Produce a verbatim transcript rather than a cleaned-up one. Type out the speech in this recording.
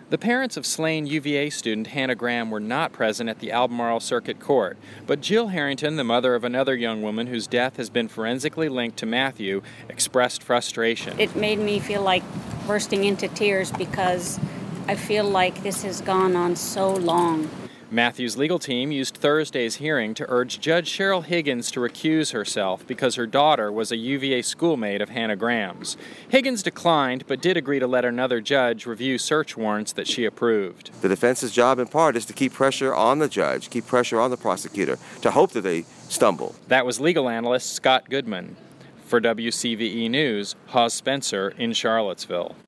The parents of slain U V A student Hannah Graham were not present at the Albemarle Circuit Court, but Jill Harrington, the mother of another young woman whose death has been forensically linked to Matthew, expressed frustration. It made me feel like bursting into tears because I feel like this has gone on so long. Matthew's legal team used Thursday's hearing to urge Judge Cheryl Higgins to recuse herself because her daughter was a U V A schoolmate of Hannah Graham's. Higgins declined, but did agree to let another judge review search warrants that she approved. The defense's job, in part, is to keep pressure on the judge, keep pressure on the prosecutor, to hope that they stumble. That was legal analyst Scott Goodman. For W C V E News, Hawes Spencer in Charlottesville.